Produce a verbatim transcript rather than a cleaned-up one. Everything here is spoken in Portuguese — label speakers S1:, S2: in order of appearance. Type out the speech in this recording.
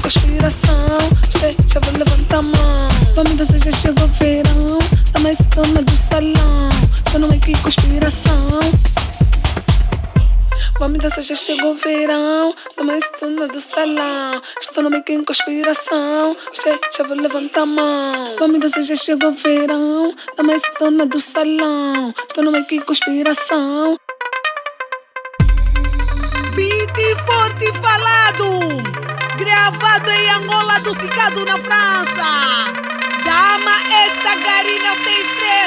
S1: conspiração. Che, já vou levantar a mão. Vamos dançar, já chegou o verão. Tá mais dona do salão. Tô no meio que conspiração. Vamos dançar, já chegou o verão. Tá mais dona do salão. Estou no meio que conspiração. Che, já vou levantar a mão. Vamos dançar, já chegou o verão. Tá mais dona do salão. Estou no meio que conspiração.
S2: Beat forte falado, gravado em Angola, adocicado na França. Dama, esta garina tem estresse.